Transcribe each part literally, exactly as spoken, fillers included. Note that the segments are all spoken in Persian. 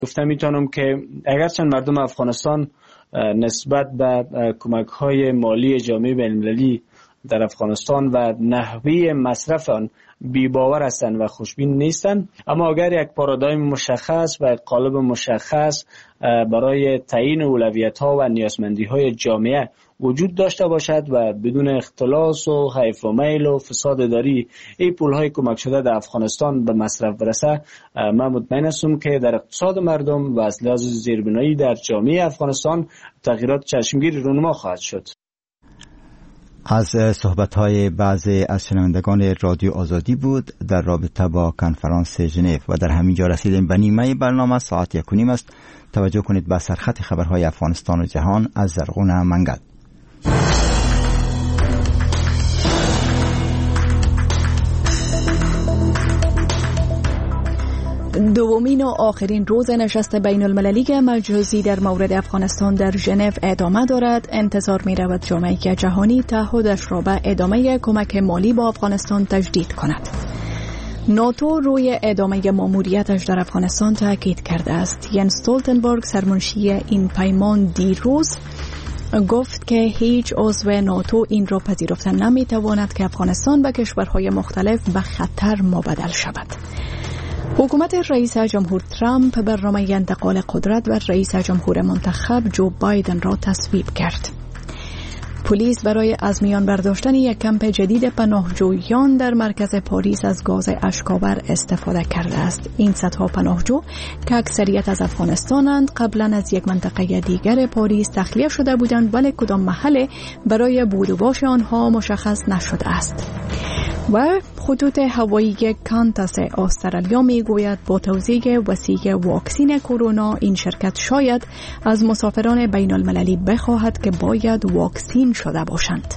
گفتم میتونم که اگرچند مردم افغانستان نسبت به کمک‌های مالی جامعه بین‌المللی در افغانستان و نحوه مصرف آن بی‌باور هستند و خوشبین نیستند، اما اگر یک پارادایم مشخص و قالب مشخص برای تعیین اولویت‌ها و نیازمندی‌های جامعه وجود داشته باشد و بدون اختلاس و حیف و میل و فساد اداری این پول‌های کمک شده در افغانستان به مصرف برسه، من مطمئن هستم که در اقتصاد مردم و از لحاظ زیربنایی در جامعه افغانستان تغییرات چشمگیری رونما خواهد شد. از صحبت‌های بعضی از شنوندگان رادیو آزادی بود در رابطه با کنفرانس ژنو و در همین جا رسیدیم به نیمه برنامه. ساعت یک و نیم است. توجه کنید به سرخط خبرهای افغانستان و جهان از زرغون منگل. دومین و آخرین روز نشست بین المللی مجازی در مورد افغانستان در ژنو ادامه دارد. انتظار می رود جامعه جهانی تعهدش را به ادامه کمک مالی با افغانستان تجدید کند. ناتو روی ادامه ماموریتش در افغانستان تاکید کرده است. ینس استولتنبرگ سرمنشی این پیمان دیروز گفت که هیچ عضو ناتو این را پذیرفته نمی تواند که افغانستان به کشورهای مختلف به خطر مبدل شود. حکومت رئیس جمهور ترامپ برنامه انتقال قدرت و رئیس جمهور منتخب جو بایدن را تصویب کرد. پلیس برای از میان برداشتن یک کمپ جدید پناهجویان در مرکز پاریس از گاز اشک‌آور استفاده کرده است. این صدها پناهجو که اکثریت از افغانستانند قبلا از یک منطقه دیگر پاریس تخلیه شده بودند، ولی کدام محل برای بود و باش آنها مشخص نشده است. و خطوط هوایی کانتاس استرالیا میگوید با توزیع وسیع واکسین کرونا این شرکت شاید از مسافران بین المللی بخواهد که باید واکسین شده باشند.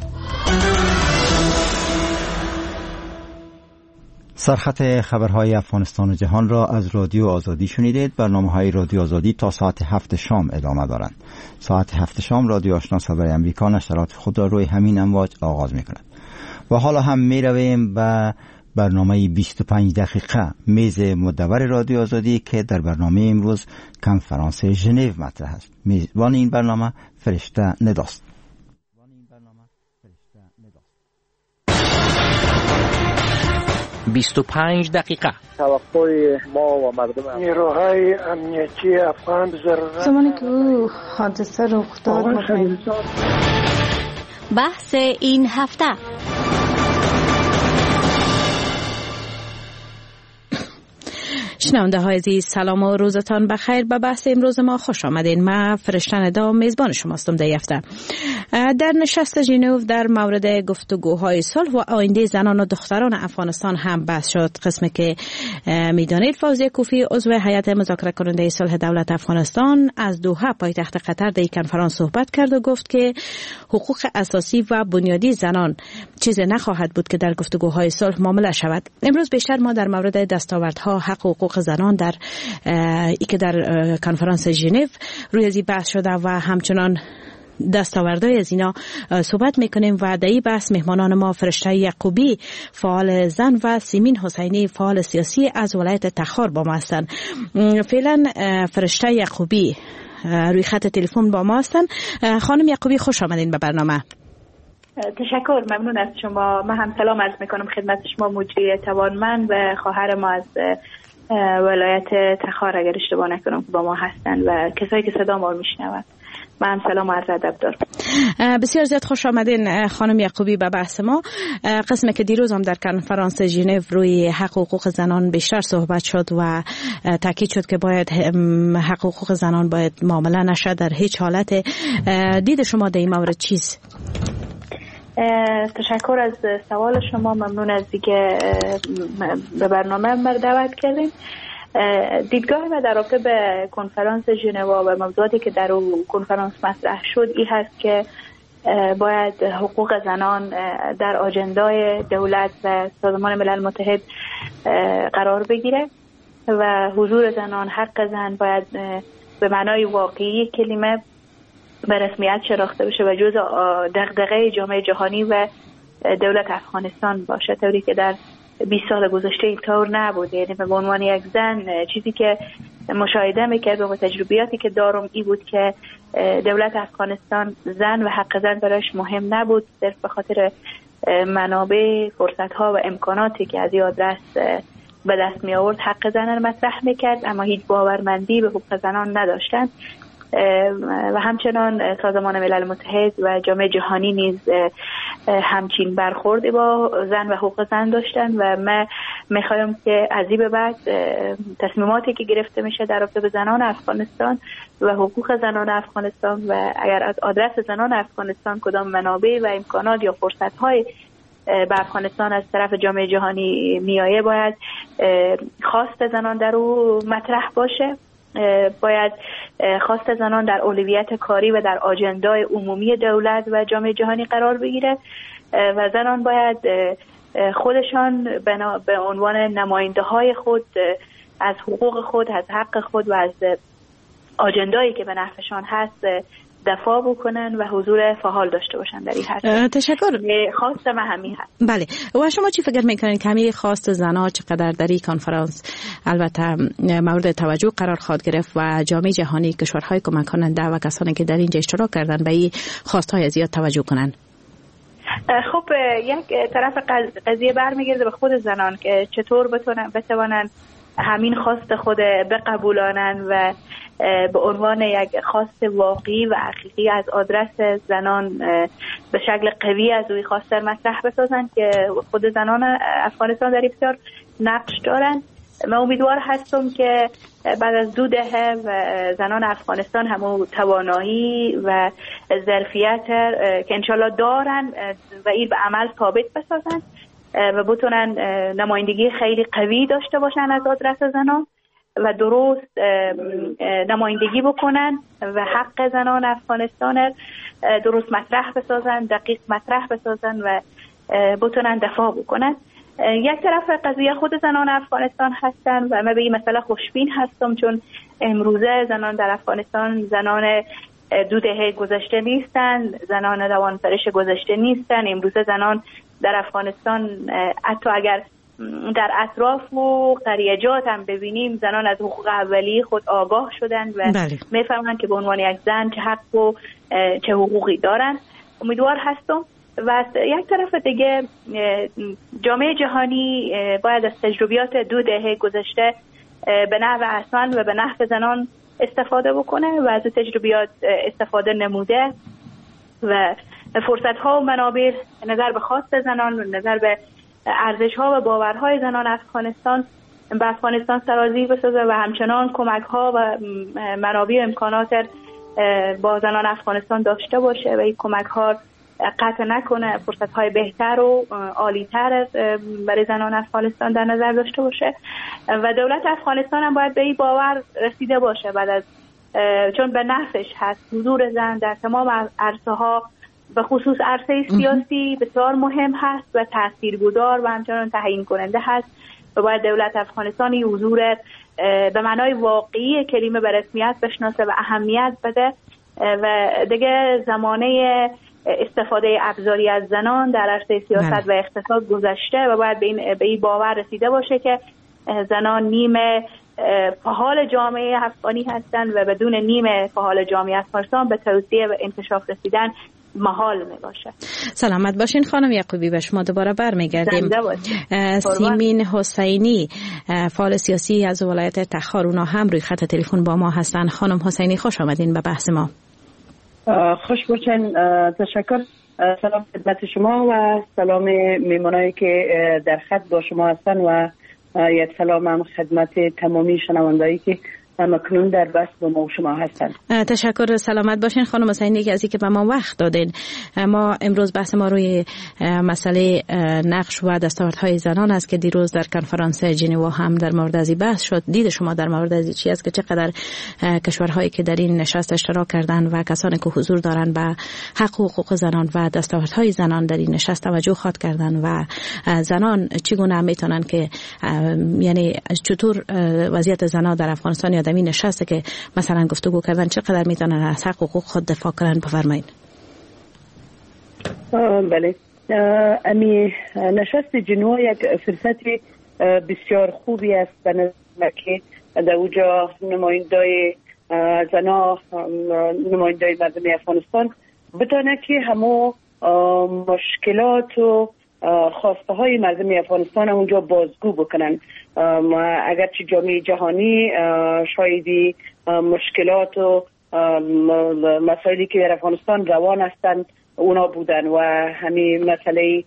سرخط خبرهای افغانستان و جهان را از رادیو آزادی شنیدید. برنامه‌های رادیو آزادی تا ساعت هفت شام ادامه دارند. ساعت هفت شام رادیو آشنا صدای امریکا نشرات خود را روی همین امواج آغاز می‌کند. و حالا هم می رویم به برنامه بیست و پنج دقیقه میز مدور رادیو آزادی که در برنامه امروز کنفرانس ژنو مطرح است. میزبان این برنامه فرشته نداست. بیست و پنج دقیقه توقع ما و مردم نیروهای امنیتی افغان ضرورت زمانی که او حادثه رخ داد. بحث این هفته شنونده های عزیز، سلام و روزتان بخیر. به بحث امروز ما خوش آمدین. من فرشته ندا میزبان شماستم در هفته. در نشست ژنو در مورد گفتگوهای صلح و آینده زنان و دختران افغانستان هم بحث شد. قسمی که میدانید فوزیه کوفی عضو هیئت مذاکره کننده صلح دولت افغانستان از دوحه پایتخت قطر در کنفرانس صحبت کرد و گفت که حقوق اساسی و بنیادی زنان چیزی نخواهد بود که در گفتگوهای صلح معامله شود. امروز بیشتر ما در مورد دستاوردها حق و حقوق زنان در ای که در کنفرانس ژنو روی ازی بحث شده و همچنان دستاوردهای از اینا صحبت میکنیم و در این بحث مهمانان ما فرشته یعقوبی فعال زن و سیمین حسینی فعال سیاسی از ولایت تخار با ما هستند. فعلا فرشته یعقوبی روی خط تلفن با ما هستند. خانم یعقوبی خوش آمدین به برنامه. تشکر، ممنون از شما. من هم سلام عرض میکنم خدمت شما مجری توانمند و خواهر ما از ولایت تخار اگر اشتباه نکنم با ما هستند و کسایی که صدا ما رو میشنوند. من سلام و عرض ادب دارم. بسیار زیاد خوش آمدین خانم یعقوبی به بحث ما. قسمی که دیروز هم در کنفرانس ژنو روی حق و حقوق زنان بیشتر صحبت شد و تاکید شد که باید حق و حقوق زنان باید معامله نشه در هیچ حالت. دید شما در این مورد چیز؟ تشکر از سوال شما، ممنون از اینکه به برنامه ما دعوت کردیم. دیدگاه ما در رابطه به کنفرانس ژنو و موضوعاتی که در اون کنفرانس مطرح شد این هست که باید حقوق زنان در آجندای دولت و سازمان ملل متحد قرار بگیره و حضور زنان، حق زن باید به معنای واقعی کلمه به رسمیت شناخته بشه و جزء دغدغه جامعه جهانی و دولت افغانستان باشه، طوری که در بیست سال گذشته اینطور نبوده. یعنی به عنوان یک زن چیزی که مشاهده میکرد و تجربیاتی که دارم ای بود که دولت افغانستان زن و حق زن برایش مهم نبود، صرف به خاطر منابع، فرصتها و امکاناتی که از آدرس به دست می آورد حق زنان مطرح میکرد، اما هیچ باورمندی به حقوق زنان نداشتند و همچنان سازمان ملل متحد و جامعه جهانی نیز همچین برخوردی با زن و حقوق زن داشتن و من میخوایم که از این به بعد تصمیماتی که گرفته میشه در رابطه به زنان افغانستان و حقوق زنان افغانستان و اگر از آدرس زنان افغانستان کدام منابع و امکانات یا فرصت‌های به افغانستان از طرف جامعه جهانی میایه، باید خواست زنان در او مطرح باشه، باید خواست زنان در اولویت کاری و در آجندای عمومی دولت و جامعه جهانی قرار بگیره و زنان باید خودشان به عنوان نماینده های خود از حقوق خود، از حق خود و از آجندایی که به نفعشان هست دفاع بکنن و حضور فعال داشته باشن در این حرف. تشکر. خواست من همین هست. بله. و شما چی فکر میکنید که همین خواست زنها چقدر در این کنفرانس البته مورد توجه قرار خواهد گرفت و جامعه جهانی، کشورهای کمک کننده و کسانی که در اینجا اشتراک کردن به این خواستهای زیاد توجه کنن؟ خب یک طرف قضیه برمیگرده به خود زنان که چطور بتونن بتوانن همین خواست خود بقبولانن و به عنوان یک خواست واقعی و حقیقی از آدرس زنان به شکل قوی از اوی خواست مطرح بسازن که خود زنان افغانستان در بسیار نقش دارن. من امیدوار هستم که بعد از دو دهه زنان افغانستان همون توانایی و ظرفیت که انشالله دارن و این به عمل ثابت بسازن و بتونن نمایندگی خیلی قوی داشته باشن از آدرس زنان و درست نمایندگی بکنن و حق زنان افغانستان درست مطرح بسازن، دقیق مطرح بسازن و بتونن دفاع بکنن. یک طرف قضیه خود زنان افغانستان هستن و من به این مسئله خوشبین هستم، چون امروزه زنان در افغانستان زنان دو دهه گذشته نیستن، زنان دوانپرش گذشته نیستن. امروزه زنان در افغانستان حتی اگر در اطراف و قریجات هم ببینیم زنان از حقوق اولیه خود آگاه شدن و میفهمن که به عنوان یک زن چه حق و چه حقوقی دارن. امیدوار هستم. و یک طرف دیگه جامعه جهانی باید از تجربیات دو دهه گذشته به نحو احسن و به نحو زنان استفاده بکنه و از تجربیات استفاده نموده و فرصت ها و منابع نظر به خواست زنان و نظر به ارزش ها و باورهای زنان افغانستان به افغانستان سرازیر بسازه و همچنان کمک ها و منابع و امکانات با زنان افغانستان داشته باشه و این کمک ها قطع نکنه، فرصت های بهتر و عالی تر برای زنان افغانستان در نظر داشته باشه و دولت افغانستان هم باید به این باور رسیده باشه بعد از چون به نفعش هست حضور زن در تمام عرصه ها، به خصوص عرصه سیاسی بسیار مهم هست و تاثیرگذار و همچنان تعیین کننده هست و باید دولت افغانستان حضور به معنای واقعی کلمه به رسمیت بشناسه و اهمیت بده و دیگه زمانه استفاده ابزاری از زنان در عرصه سیاست و اقتصاد گذشته و باید به این به این باور رسیده باشه که زنان نیم فعال جامعه افغانی هستند و بدون نیم فعال جامعه افغانستان به توسعه و انکشاف رسیدن محال می باشه. سلامت باشین خانم یعقوبی، به شما دوباره برمیگردیم. سیمین حسینی فعال سیاسی از ولایت تخار، اونا هم روی خط تلفن با ما هستن. خانم حسینی خوش آمدین به بحث ما. خوش باشین. تشکر. سلام خدمت شما و سلام میمونایی که در خط با شما هستن و یک سلام هم خدمت تمامی شنوندایی که مکنون در بحث با ما و شما هستن. تشکر. سلامت باشین خانم حسینی از اینکه به ما وقت دادین. ما امروز بحث ما روی مسئله نقش و دستاوردهای زنان است که دیروز در کنفرانس ژنوا هم در مورد از این بحث شد. دید شما در مورد از چی است که چقدر کشورهایی که در این نشست اشتراک کردن و کسانی که حضور دارن به حق و حقوق زنان و دستاوردهای زنان در این نشست توجه خواهد کردن و زنان چگونه میتونن که یعنی چطور وضعیت زنان در افغانستان یا در این نشسته که مثلا گفتگو کردن چقدر میتونن از حق و حقوق خود دفاع کنن؟ بفرمایید. بله، امی نشست ژنوا یک فرصت بسیار خوبی است به نظر که در اونجا نمایندای زنا، نمایندای مردم افغانستان بتانه که همه مشکلات و خواسته های مردم افغانستان اونجا بازگو بکنن. اگرچه جامعه جهانی شایدی مشکلات و مسائلی که در افغانستان روان هستند اونا بودن و همین مسئله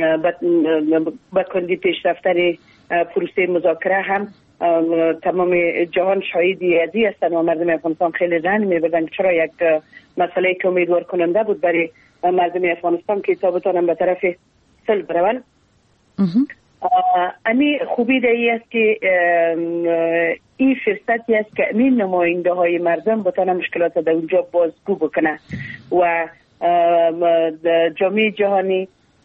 بکندی پیشرفتن پروسه مذاکره هم تمام جهان شاهدی ازی هستند و مردم افغانستان خیلی رنج میبردن چرا یک مسئله که امیدوار کننده بود برای مردم افغانستان که تا بتانن به طرف صلح برون. امی خوبی دایی است که این فرصتی است که امین نماینده های مردم بتانن مشکلات در اونجا بازگو بکنه و جامعه جهانی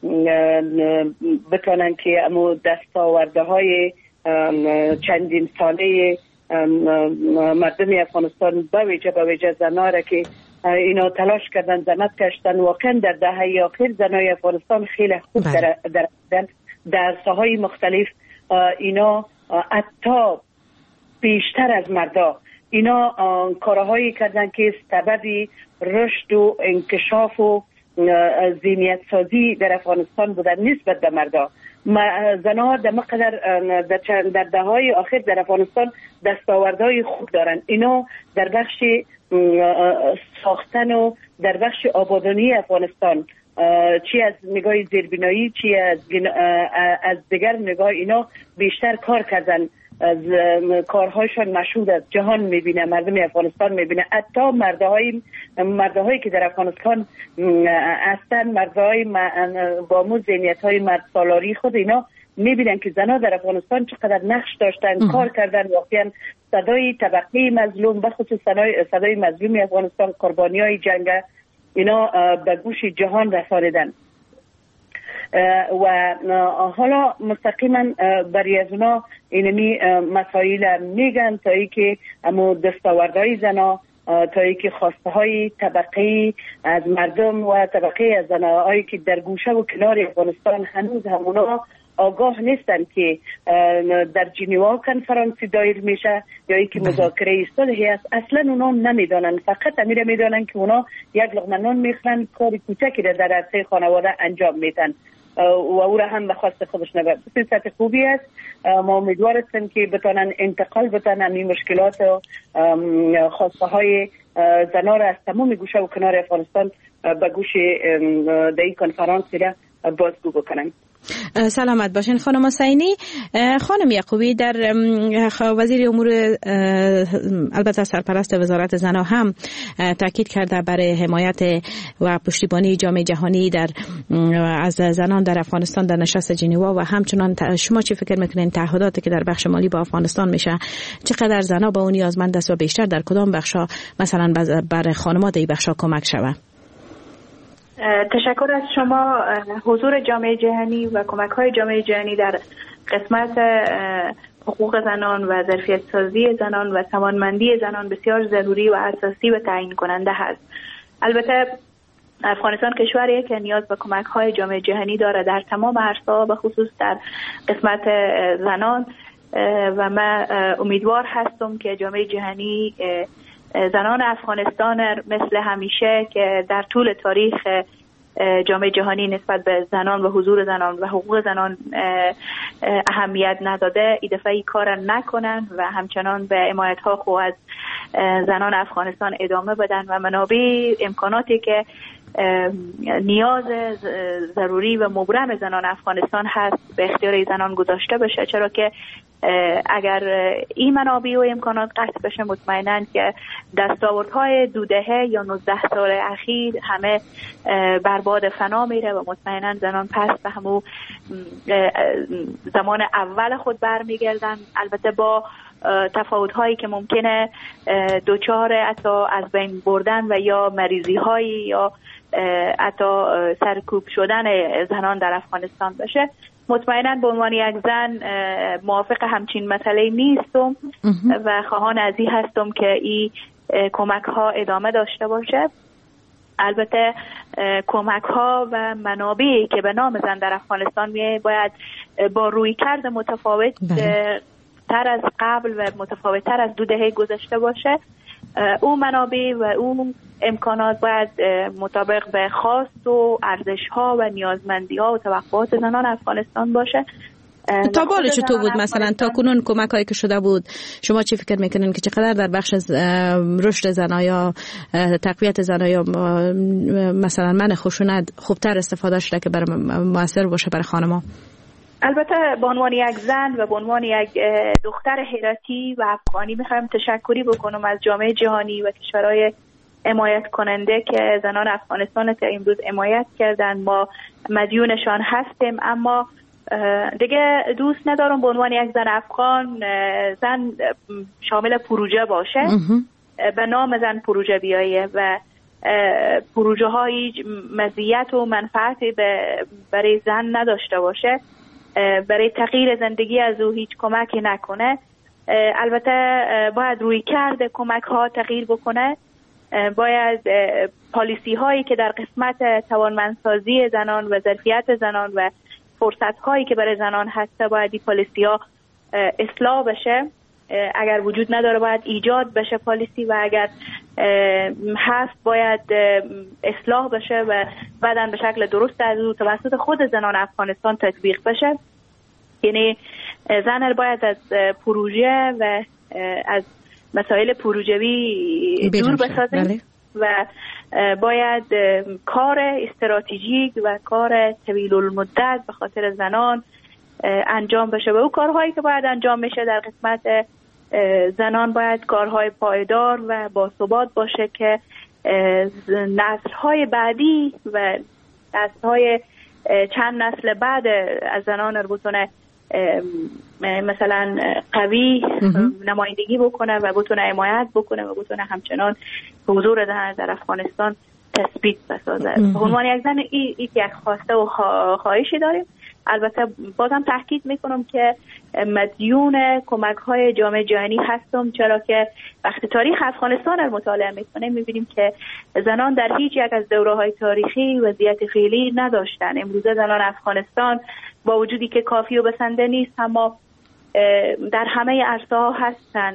بتانن که امو دستاورده های چندین ساله مردم افغانستان به ویژه به ویژه زنها را که اینا تلاش کردن زحمت کشتن واقعا در دهه اخیر زنای افغانستان خیلی خوب در در در ساحهای مختلف اینا حتی بیشتر از مردا اینا کارهایی کردن که سبب رشد و انکشاف و ذهنیت سازی در افغانستان بودن نسبت به مردا. زنها در مقدر در دههای آخر در افغانستان دستاوردهای خوب دارن. اینا در بخش ساختن و در بخش آبادانی افغانستان چی از نگاه زیربنایی چی از از دیگر نگاه اینا بیشتر کار کردن. از کارهایشان مشهود از جهان میبینه، مردم افغانستان میبینه، حتی مردهای مردهایی که در افغانستان هستن مردهای با مو ذهنیت های مرد سالاری خود اینا میبینن که زنها در افغانستان چقدر نقش داشتن ام. کار کردن. واقعا صدای طبقه مظلوم به خصوص صدای مظلوم افغانستان قربانی های جنگ اینا به گوش جهان رساندن و حالا مستقیما برای از اونا اینمی مسائل میگن تا ای که امو دستاوردهای زنا تا ای که خواسته های طبقه از مردم و طبقه از زنایی که در گوشه و کنار افغانستان هنوز همونا آگاه نیستن که در جنیوا کنفرانس دایر میشه یا ای که مذاکره صلحی است. اصلا اونا نمیدانن، فقط امیر میدانن که اونا یک لقمه نان میخورن، کاری کوچکی در عرصه خانواده انجام میدن و او را هم به خواست خودش نبرد. فرصت خوبی است. ما امیدوار هستیم که بتانن انتقال بتانن این مشکلات و خواسته های زنها را از تمام گوشه و کنار افغانستان به گوش در این کنفرانس را بازگو بکنن. سلامت باشین خانم حسینی. خانم یعقوبی در وزیر امور البته سرپرست وزارت زنان هم تاکید کرده برای حمایت و پشتیبانی جامعه جهانی در از زنان در افغانستان در نشست ژنوا و همچنان شما چی فکر میکنین تعهداتی که در بخش مالی با افغانستان میشه چقدر زنان با اون نیازمند است و بیشتر در کدام بخشا مثلا برای خانمات این بخشا کمک شود؟ تشکر از شما. حضور جامعه جهانی و کمک های جامعه جهانی در قسمت حقوق زنان و ظرفیت سازی زنان و توانمندی زنان بسیار ضروری و اساسی و تعیین کننده هست. البته افغانستان کشوریه که نیاز به کمک های جامعه جهانی داره در تمام عرصه‌ها، به خصوص در قسمت زنان و من امیدوار هستم که جامعه جهانی زنان افغانستان مثل همیشه که در طول تاریخ جامعه جهانی نسبت به زنان و حضور زنان و حقوق زنان اهمیت نداده این دفعه کار نکنن و همچنان به حمایت ها خو از زنان افغانستان ادامه بدن و منابع امکاناتی که نیاز ضروری و مبرم زنان افغانستان هست به اختیار زنان گذاشته بشه، چرا که اگر این منابع و امکانات قطع بشه مطمئناً که دستاوردهای دو دهه یا نوزده سال اخیر همه برباد فنا میره و مطمئناً زنان پس به همون زمان اول خود برمیگردن. البته با تفاوت‌هایی که ممکنه دوچار حتی از بین بردن و یا مریضی‌هایی یا حتی سرکوب شدن زنان در افغانستان بشه، مطمئناً به عنوان یک زن موافق همچین مسئله نیستم و خواهان از این هستم که این کمک ها ادامه داشته باشه. البته کمک ها و منابعی که به نام زن در افغانستان می باید با رویکرد متفاوت تر از قبل و متفاوت تر از دو دهه گذشته باشه، او منابع و او امکانات باید مطابق به خواست و ارزش‌ها و نیازمندی‌ها و توقعات زنان افغانستان باشه. تا بالش تو بود مثلا تا کنون کمک هایی که شده بود، شما چی فکر میکنین که چقدر در بخش رشد زنها یا تقویت زنها یا مثلا من خشونت خوبتر استفاده شده که برای موثر باشه برای خانم‌ها؟ البته به عنوان یک زن و به عنوان یک دختر هراتی و افغانی میخوایم تشکری بکنم از جامعه جهانی و کشورهای حمایت کننده که زنان افغانستان تا امروز حمایت کردن. ما مدیونشان هستیم، اما دیگه دوست ندارم به عنوان یک زن افغان زن شامل پروژه باشه، به نام زن پروژه بیایه و پروژه های مزیت و منفعتی برای زن نداشته باشه، برای تغییر زندگی از او هیچ کمکی نکنه. البته باید روی کرده کمک ها تغییر بکنه، باید پالیسی هایی که در قسمت توانمندسازی زنان و ظرفیت زنان و فرصت هایی که برای زنان هسته باید این پالیسی ها اصلاح بشه. اگر وجود نداره باید ایجاد بشه پالیسی و اگر هست باید اصلاح بشه و بعداً به شکل درست از او توسط خود زنان افغانستان تطبیق بشه. یعنی زن باید از پروژه و از مسائل پروژوی دور بسازیم و باید کار استراتژیک و کار طویل المدت به خاطر زنان انجام بشه و او کارهایی که باید انجام میشه در قسمت زنان باید کارهای پایدار و باثبات باشه که نسل‌های بعدی و نسل‌های چند نسل بعد از زنان رو بتونه مثلا قوی نمایندگی بکنه و بتونه حمایت بکنه و بتونه همچنان حضور زن در افغانستان تثبیت بسازه. به عنوان یک زن ای یک خواسته و خواهشی داریم. البته بازم تاکید میکنم که مدیون کمک های جامعه جهانی هستم، چرا که وقتی تاریخ افغانستان رو مطالعه میکنیم میبینیم که زنان در هیچ یک از دوره های تاریخی وضعیت فعلی نداشتن. امروزه زنان افغانستان با وجودی که کافی و بسنده نیست اما در همه عرصه ها هستن.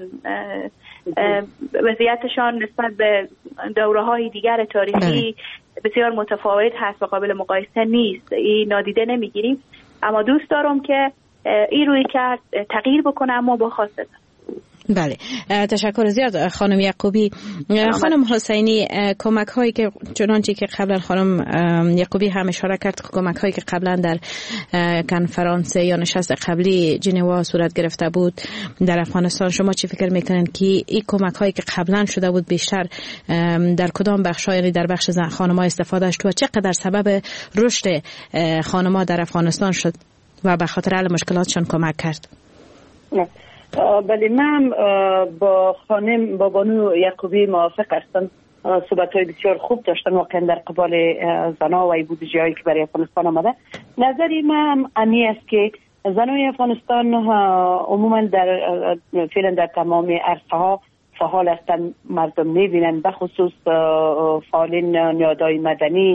وضعیتشان نسبت به دوره های دیگر تاریخی بسیار متفاوت هست و قابل مقایسه نیست. این نادیده نمیگیریم، اما دوست دارم که این روی کرد تغییر بکنه اما با خواست. بله، تشکر زیاد خانم یعقوبی. خانم حسینی، کمک هایی که چنانچه که قبلا خانم یعقوبی هم اشاره کرد، کمک هایی که قبلا در کنفرانس یا نشست قبلی ژنوا صورت گرفته بود در افغانستان، شما چی فکر میکنین که این کمک هایی که قبلا شده بود بیشتر در کدام بخش ها، یعنی در بخش خانم ها استفاده شد و چقدر سبب رشد خانم ها در افغانستان شد و به خاطر حل مشکلاتشان کمک کرد؟ نه. بله، من با خانم با بانو یعقوبی موافق هستم. صحبت‌های بسیار خوب داشتن واقعا در قبال زنها و بودجه‌ای که برای افغانستان آمده. نظری من امی است که زنان افغانستان عموما در فعلا در تمام عرصه‌ها فعال هستند. مردم می‌بینن به خصوص فعالین نهادهای مدنی،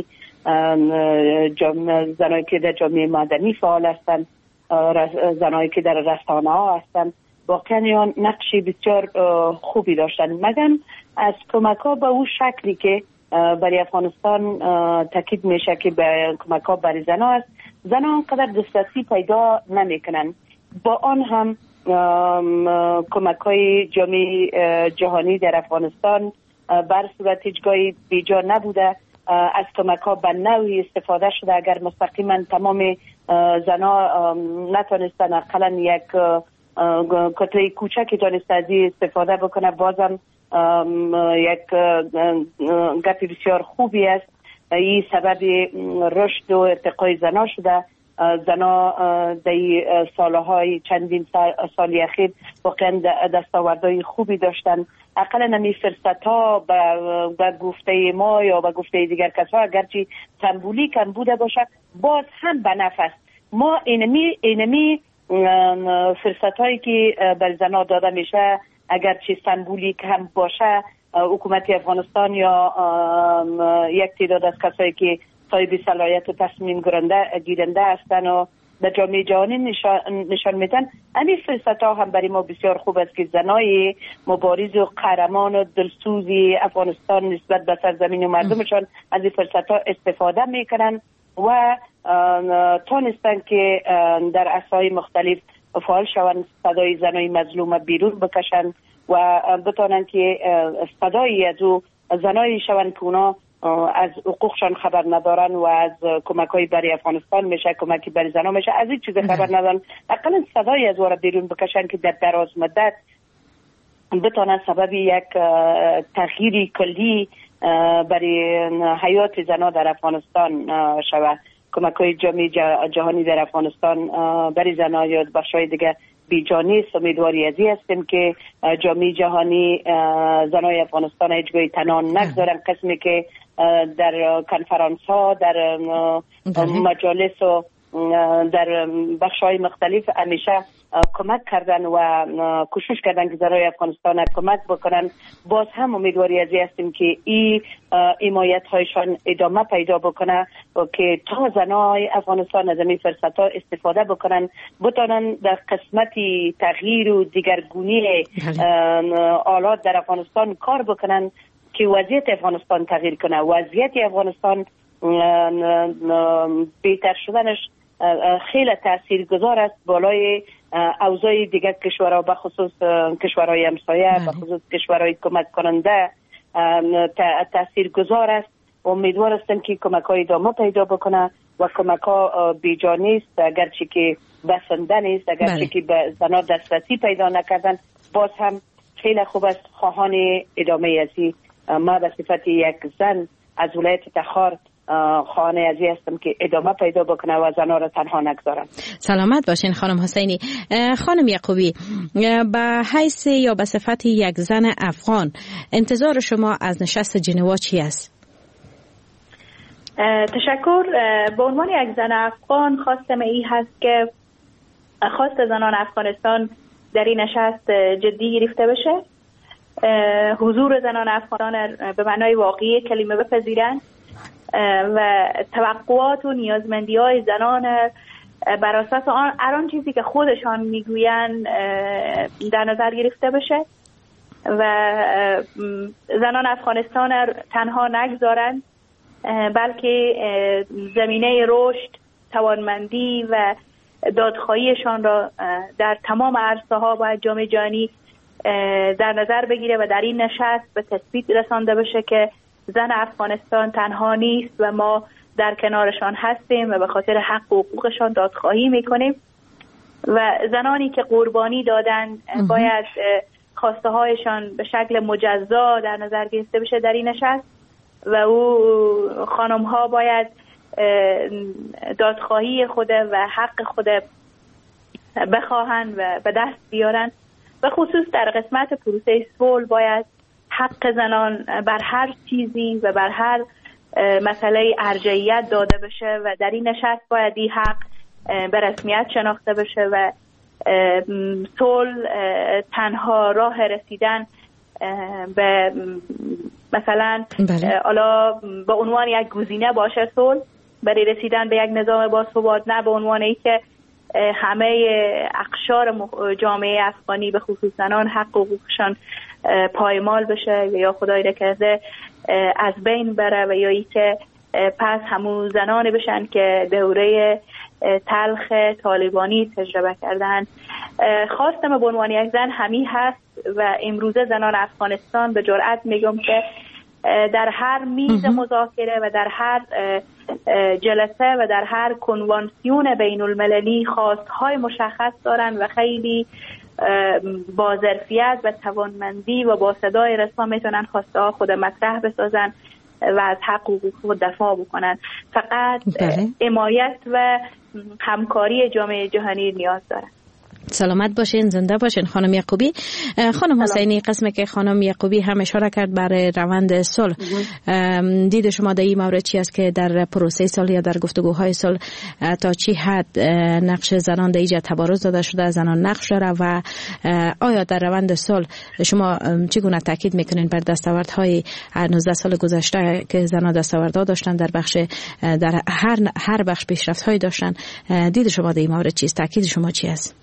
زنایی که در جامعه مدنی فعال هستند، زنایی که در رسانه‌ها هستند، واقعا نقشی بسیار خوبی داشتن. مگم از کمک ها به اون شکلی که برای افغانستان تاکید میشه که به کمک ها برای زنها است، زنها انقدر دسترسی پیدا نمیکنن. با آن هم کمک های جامعه جهانی در افغانستان بر صورت هیچگاهی بیجا نبوده. از کمک ها به نوعی استفاده شده. اگر مستقیما تمام زنها نتونستن اقلا یک کتره کوچکی دانسته از استفاده بکنه، بازم یک گپ بسیار خوبی است. این سبب رشد و ارتقای زنا شده. زنا در سالهای چندین سال اخیر واقعا دستاوردهای خوبی داشتن. اقلا نمی فرصت ها به گفته ما یا به گفته دیگر کسا اگرچه سمبولیک هم بوده باشه، باز هم به نفس ما اینمی اینمی فرصت هایی که بر زنها داده میشه اگرچه سمبولیک هم باشه، حکومت افغانستان یا یک تعداد از کسایی که صاحب صلاحیت و تصمیم گیرنده گیرنده هستن و در جامعه جهانی نشان, نشان میدن. همین فرصت ها هم برای ما بسیار خوب است که زنای مبارز و قهرمان و دلسوزی افغانستان نسبت به سرزمین و مردمشان از این فرصت ها استفاده میکنن و تانستن که در عرصه‌های مختلف فعال شوند، صدای زنای مظلوم بیرون بکشن و بتانن که صدای از او زنایی شوند که اونا از حقوقشان خبر ندارن و از کمک‌های برای افغانستان میشه، کمکی برای زنان میشه، از این چیز خبر ندارن. اقلا صدای از او بیرون بکشن که در دراز مدت بتانن سبب یک تغییری کلی برای حیات زنان در افغانستان شود. کمک‌های جامعه جهانی در افغانستان برای زنان یا بخش‌های دیگه بیجانی است. امیدواری ازی هستیم که جامعه جهانی زنای افغانستان هیچ گاهی تنها نگذارن، قسمی که در کنفرانس ها، در مجالس و در بخش‌های مختلف همیشه کمک کردن و کوشش کردن که زنای افغانستان کمک بکنن. باز هم امیدواری ازی هستیم که این حمایت هایشان ادامه پیدا بکنه و که تا زنای افغانستان از این فرصت ها استفاده بکنن، بتانن در قسمت تغییر و دیگرگونی آلات در افغانستان کار بکنن که وضعیت افغانستان تغییر کنه. وضعیت افغانستان بهتر شدنش خیلی تاثیرگذار است بالای اوضاع دیگر کشورها، به خصوص کشورهای همسایه، به خصوص کشورهای کمک کننده تاثیرگذار است. امیدوار هستم که کمک های ادامه پیدا بکنه و کمک ها بیجانی است، اگرچه که بسنده نیست، اگرچه که به زنان دسترسی پیدا نکردن، باز هم خیلی خوب است. خواهان ادامه ازی ما به صفت یک زن از ولایت تخار خانه ازی هستم که ادامه پیدا بکنه و زنها را تنها نگذارن. سلامت باشین خانم حسینی. خانم یعقوبی، به حیث یا به صفت یک زن افغان انتظار شما از نشست ژنوا چی است؟ تشکر. به عنوان یک زن افغان خواستم ای هست که خواست زنان افغانستان در این نشست جدی گرفته بشه، حضور زنان افغان به معنای واقعی کلمه بپذیرند و توقعات و نیازمندی های زنان بر اساس آن هر چیزی که خودشان میگویند در نظر گرفته بشه و زنان افغانستان تنها نگذارند، بلکه زمینه رشد، توانمندی و دادخواهیشان را در تمام عرصه ها باید جامعه جهانی در نظر بگیره و در این نشست به تثبیت رسانده بشه که زن افغانستان تنها نیست و ما در کنارشان هستیم و به خاطر حق و حقوقشان دادخواهی میکنیم و زنانی که قربانی دادن باید خواسته هایشان به شکل مجزا در نظر گرفته بشه در این نشست و او خانم ها باید دادخواهی خود و حق خود بخواهند و به دست بیارن و خصوص در قسمت پروسه صلح باید حق زنان بر هر چیزی و بر هر مسئله ارجحیت داده بشه و در این نشست باید این حق به رسمیت شناخته بشه و صلح تنها راه رسیدن به مثلا حالا به عنوان یک گزینه باشه صلح برای رسیدن به یک نظام باثبات، نه به عنوان ای که همه اقشار جامعه افغانی به خصوص زنان حق و حقوقشان پایمال بشه یا خدای نکرده از بین بره و یا ای که پس همون زنانی بشن که دوره تلخ طالبانی تجربه کردن. خواستم به عنوان یک زن همی هست و امروزه زنان افغانستان به جرئت میگم که در هر میز مذاکره و در هر جلسه و در هر کنوانسیون بین المللی خواستهای مشخص دارن و خیلی با ظرفیت و توانمندی و با صدای رسا میتونن خواسته ها خود مطرح بسازن و از حق و حقوق دفاع بکنن. فقط حمایت و همکاری جامعه جهانی نیاز دارن. سلامت باشین، زنده باشین خانم یعقوبی. خانم حسینی، قسمی که خانم یعقوبی هم اشاره کرد برای روند صلح، دید شما در این مورد چی است که در پروسه صلح یا در گفتگوهای صلح تا چی حد نقش زنان در ایجاد تبارز داده شده، زنان نقش داره و آیا در روند صلح شما چگونه تاکید میکنین بر دستاوردهای نوزده سال گذشته که زنان دستاوردها داشتن در بخش در هر هر بخش پیشرفت‌هایی داشتن؟ دید شما در این مورد چیست؟ تاکید شما چی است؟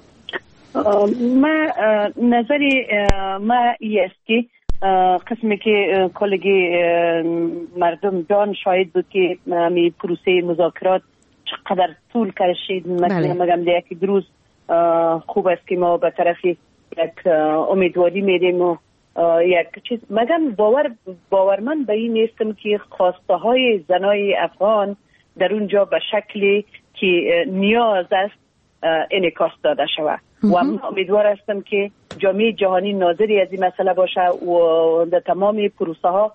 ما نظری ما ای است که قسمی که کلگی مردم جان شاید بود که می پروسه مذاکرات چقدر طول کشید. مثلا مگم ده یک روز خوب است که ما به طرف یک امیدواری میدیم و یک چیز مگم باور باورمند به این نیستم که خواسته های زنای افغان در اونجا به شکلی که نیاز است انعکاس داده شود و من امیدوار هستم که جامعه جهانی ناظری از این مسئله باشه و در تمام پروسه ها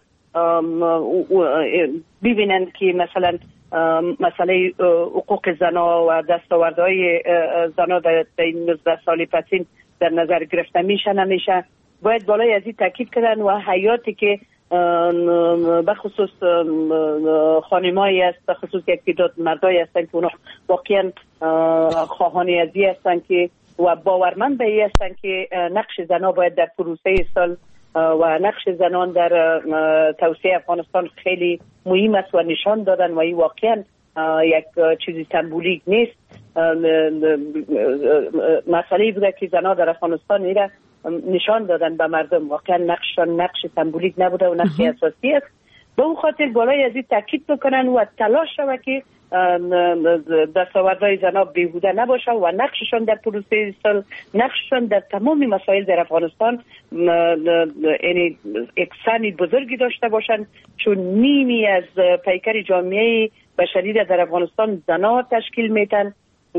ببینند که مثلا مسئله حقوق زنا و دستاوردهای زنا در این نوزده سال پسین در نظر گرفته میشه نمیشه. باید بالای از این تاکید کردن و حیاتی که بخصوص خانمایی است، بخصوص یک تعداد مردایی هستند که اونا واقعا خواهان ازی هستند که و باورمند به این هستند که نقش زنان باید در پروسه صلح و نقش زنان در توسعه افغانستان خیلی مهم است و نشان دادن و این واقعا یک چیزی سمبولیک نیست. مسئله بوده که زنان در افغانستان ایره نشان دادن به مردم، واقعا نقششان نقش سمبولیک نبوده و نقش اساسی است. به اون خاطر بالای از این تاکید بکنن و تلاش شود که دستاوردهای زنان بیهوده نباشه و نقششان در پروسه صلح، نقششان در تمام مسائل در افغانستان یعنی یک سهمی بزرگی داشته باشند، چون نیمی از پیکر جامعه بشری در افغانستان زنان تشکیل میتن و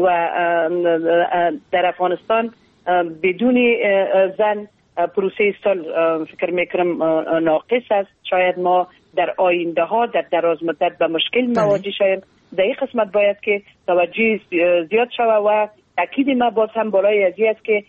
در افغانستان بدون زن پروسه صلح فکر میکنم ناقص است. شاید ما در آینده ها در دراز مدت به مشکل مواجه شویم. در این قسمت باید که توجه زیاد شود و تاکید ما باز هم بالای از این است که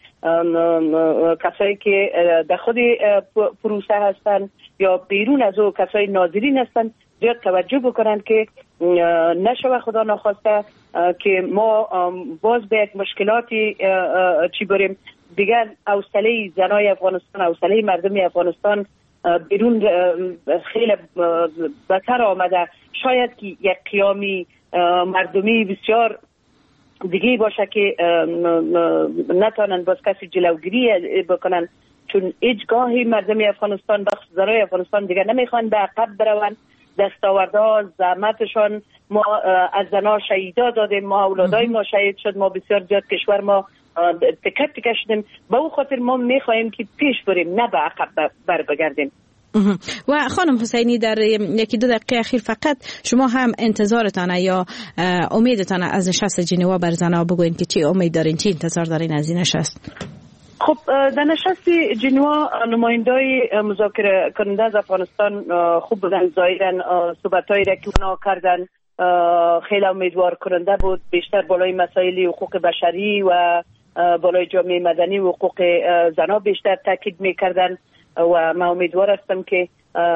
کسایی که در خود پروسه هستند یا بیرون از او کسای ناظرین هستند زیاد توجه بکنند که نشود خدا ناخواسته که ما باز به یک مشکلاتی چی بریم دیگر. حوصله زنای افغانستان، حوصله مردم افغانستان بیرون خیلی بهتر آمده. شاید که یک قیامی مردمی بسیار دیگه باشه که نتانن باز کسی جلوگیری بکنن، چون هیچ گاهی مردم افغانستان بخش زنای افغانستان دیگه نمیخوان به عقب برون. دستاوردها زحمتشان ما از زنا شهیدا دادیم، ما اولادای ما شهید شد، ما بسیار زیاد کشور ما تکت تکت شدیم. به اون خاطر ما میخواهیم که پیش بریم نه به عقب بر بگردیم. و خانم حسینی در یکی دو دقیقه اخیر فقط شما هم انتظارتانه یا امیدتانه از نشست ژنوا بر زنها بگوین که چی امید دارین، چی انتظار دارین از این نشست؟ خب در نشست ژنوا نمایندای مذاکره کننده از افغانستان خوب بودن، ظاهرا صحبتایی را که اونا کردن خیلی امیدوار کننده بود. بیشتر بالای مسائل حقوق بشری و بالای جامعه مدنی و حقوق زنها بیشتر تاکید میکردن و من امیدوار هستم که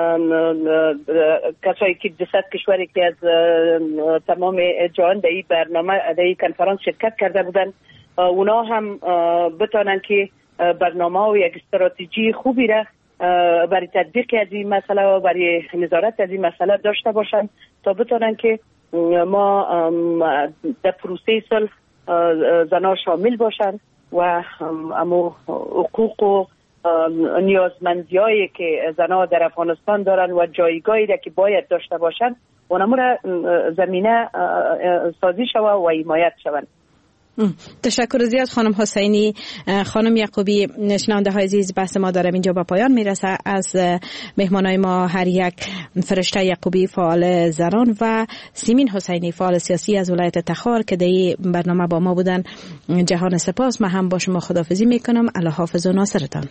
کسایی که دویست کشوری که از تمام جهان در این برنامه در این کنفرانس شرکت کرده بودن اونا هم بتانن که برنامه و یک استراتژی خوبی را برای تطبیق از این مسئله و برای نظارت از این مسئله داشته باشن تا بتانن که ما در پروسه صلح زنها شامل باشن و اما حقوق و نیازمندی هایی که زنها در افغانستان دارن و جایگاهی را که باید داشته باشن اونمو را زمینه سازی شود و حمایت شوند. تشکر زیاد خانم حسینی. خانم یعقوبی، شنونده های عزیز، بحث ما دارم اینجا به پایان میرسه. از مهمانای ما هر یک فرشته یعقوبی فعال زنان و سیمین حسینی فعال سیاسی از ولایت تخار که در این برنامه با ما بودن جهان سپاس. من هم با شما خداحافظی میکنم. الله حافظ و ناصرتان.